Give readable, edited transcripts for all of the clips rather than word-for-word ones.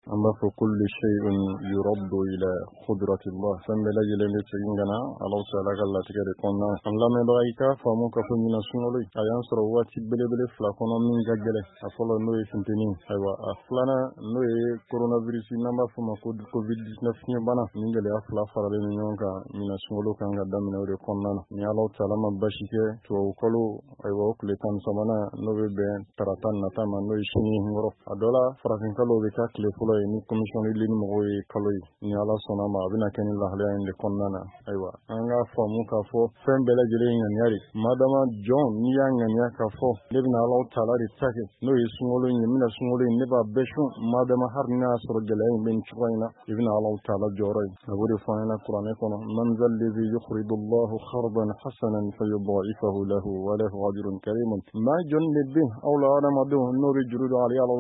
أما فكل شيء يرد إلى قدرة الله فملا جلال تجينا الله تعالى قال تجري قلنا الله ما بعيك فموك فمنا سنولي أيام سروات بلبل فلاكونا من جعله أفلا نوي سنتين أيوة أفلانا نوي كورونا فيروس نما فما كوفيد 19 بنا من جل أفلا فرد من يومك من سنولو كان قدام من أولي قلنا ني الله تعالى ما بشيك توكلو أيوة كل تام سمانا نوي بين تراتان نتام نوي شني هنغرو أدولا فرقين كلو بكا كل فلو ni commission li ni mo yi kalo yi ni ala sona ma bina ken la hale en konnana aywa anga fo mu ka fo fem bela jele ngan yari madama john ni ya ngan ya ka fo lebna ala taala ri take no yi sungolo ni mina sungolo ni ba beshu madama har na soro jele en ben chwaina ibn ala taala joro aburi fo na qur'an kono man zal ladhi yukhridu allah kharban hasanan fayudha'ifahu lahu wa lahu ajrun karim ma john lebbi awla ana madu no ri jurudo ala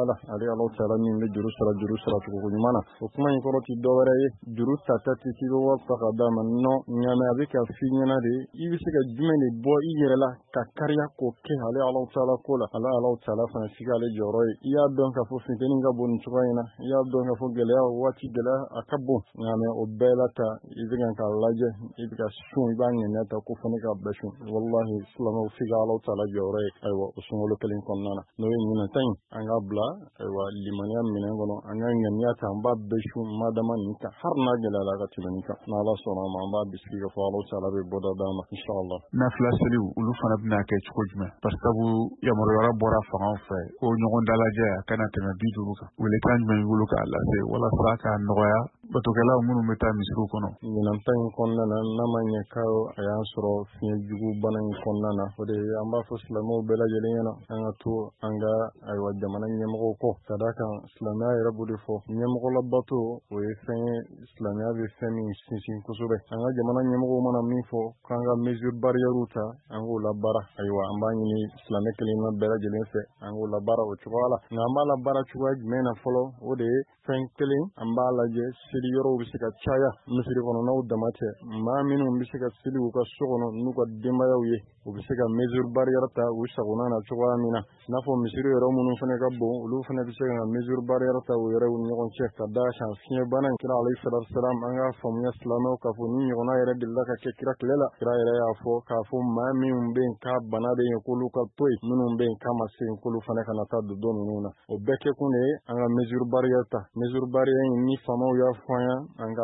taala ni le juru juru sara tuko nyumana okuma yikoro ti dowere juru tata ti tigo wa fakada manno nyame abika finyana de ibisika jumene bo iyerela ka kariya ko ke hale Allah taala kola Allah taala fana sigale joro iya don ka fo fiteni ga bon tsuwaina iya don ka fo gele wati gele akabo nyame obelata izigan ka laje ibika sun bangi nata ko fani ka bashu wallahi salama figa Allah taala joro aywa usungolo kelin konnana no yina tan anga bla aywa limaniya minen gono anga nganya tamba beshu madama nika har na gela la ga tilanika na Allah sona ma ba biski ga Allah taala be boda dama inshallah na flaseli ulu fana bina ke chukujme pastabu ya morora bora fa fa o nyogon dalaje kana tena biduru ka wele kan me wulu ka Allah se wala saka noya batokela munu meta misru kono ina tan konna na manya ka ayan soro fi jugu banan konna na ode amba fo islamo bela jelena anga to anga ay wa jamana nyemo ko sadaka islama ya rabbu defo nyemo la bato o fen islamiya be femi sin kusube anga jamana nyemo mana mi fo kanga mesure barrière uta anga la bara aywa ambani ni islamic kelima bela jelense anga la bara o chwala ngamba la bara chwa mena folo ode fen kelin amba la je sidi yoro bisika chaya misiri kono na udamate ma minu bisika sidi ko sokono nuko demba yawe o bisika mesure barrière ta o sagona na chwa mina nafo misiri yoro munu fane ka bo ulu fane bisika mesure barrière ta o yoro ni on check da shan fiye banan kira alayhi salatu salam anga famu islamo ka fo ni yona yere dilla ka ke kira klela kira yere ya fo ka fo ma min ben ka banade yekulu ka toy minun ben kama sen kulu fane kana ta do nuna o beke kune anga mesure barrière ni famo ya fanya anga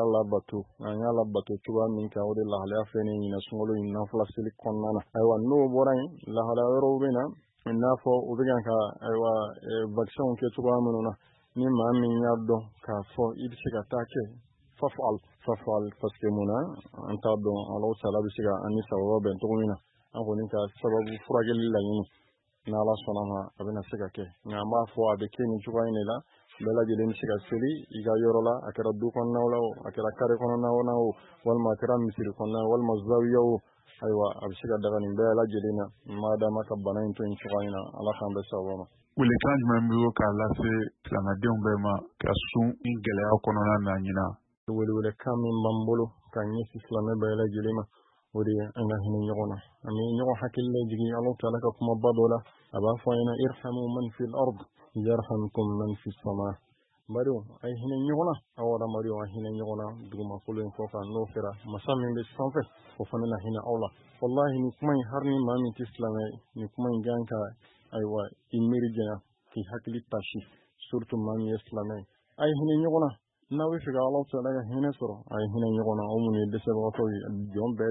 la batu tuwa min ka ode la hala fene ni nasungolo ni nafla silik konnana aywa no boran la hala ro bena nafo ubigan ka aywa vaccin ke tuwa mununa ni ma min yaddo ka fo idika take fafal paske muna anta don Allah taala bisiga ani sababu ben to mina an ko ni ka sababu furagel la yini na Allah subhanahu abena siga ke na ma fo abeke ni tuwa ni la bela jelen siga seli iga yorola akara du kon nawla akara kare kon nawna wal ma kara misir kon wal mazawiya aywa abisiga daga ni bela jelena madama ka banan to in tuwaina Allah kan be sawama wele kan membo ka la se islamadem be ma ka sun ingele akono na nyina wele kam mambolo kan ni islamé bela jelema wodi anga hin nyogona ami nyogo hakille jigi Allah taala ka kuma badola aba fayna irhamu man fil ard yarhamkum man fis sama mario ay hin nyogona awara mario ay hin nyogona duguma fulen fofa no fera masami be sanfe fofana na hin awla wallahi ni kuma harni mami islamé ni kuma ganka aywa imirjana ki hakili tashi surtout mami islamé ay hin nyogona nawi figa Allah taala ga hin soro ay hin nyogona o mun de sebato jom be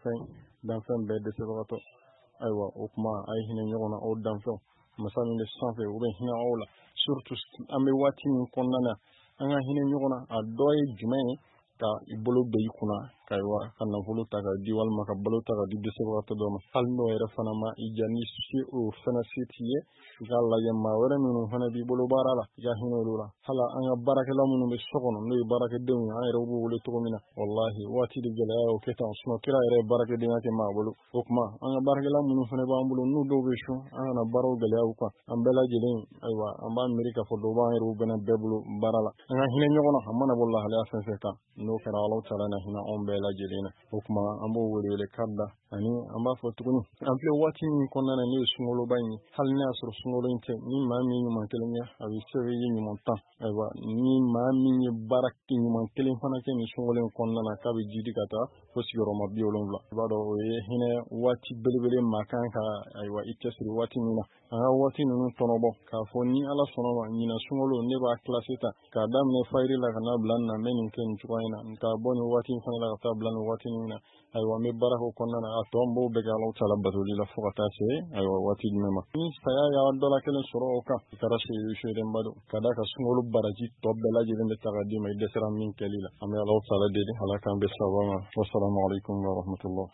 danfen be de sebato aywa okuma ay hin nyogona o danfen masami de sanfe o be hin awla surtout ambe wati ni konnana anga hin nyogona adoy jumay ka ibolo be yikuna kaywa kana vulu taga diwal maka bolo taga di de sebato do ma halno era fana ma ijani si o fana sitiye galla yamma wala minu fana bi bolo barala ya hinolula hala anga baraka la munu be sokono no baraka de mu ay rewu wole to mina wallahi wati de gele o keta sno kira ere baraka de ngate ma bolo okma anga baraka la munu fana ba ambulo no do be shu anga na baro gele o kwa ambela jelen aywa amba amerika fo do ba rewu bena debulu barala anga hine nyogona amana wallahi la sanse ka no kara Allah taala na hina on be lajɛlen na o kuma an b'o wele kada ani an b'a fɔ tuguni an filɛ waati min kɔnɔna na ne ye sunkaloba in hali n'a y'a sɔrɔ sunkalo in tɛ ni maa min ɲuman kelen kɛ a bɛ sɛbɛn ye ɲuman 10 ayiwa ni maa min ye baara ɲuman kelen fana kɛ ni sunkalo in kɔnɔna na k'a bɛ jidi ka taa fo sigiyɔrɔma 70 i b'a dɔn o ye hinɛ waati belebele maa kan ka ayiwa i cɛsiri waati min na an ka waati ninnu tɔnɔbɔ k'a fɔ ni ala sɔnna ma ɲina sunkalo ne b'a classé ta k'a daminɛ fajiri la ka n'a bila na n bɛ nin kɛ nin cogoya in na n k'a bɔ nin waati in fana la ka taa bila nin waati in na ayiwa n bɛ baara k'o kɔnɔna na a tɔ n b'o bɛɛ kɛ Alahu Taala batoli la fo ka taa se ayiwa waati jumɛn ma ni saya y'a dɔ la kelen sɔrɔ o kan i kɛra seedenba don ka d'a ka sunkalo baraji tɔ bɛɛ lajɛlen bɛ ta ka d'i ma i dɛsɛra min kɛli la an bɛ Alahu Taala deli ala k'an bɛ sababa ma wassalamu alaikum wa rahmatullah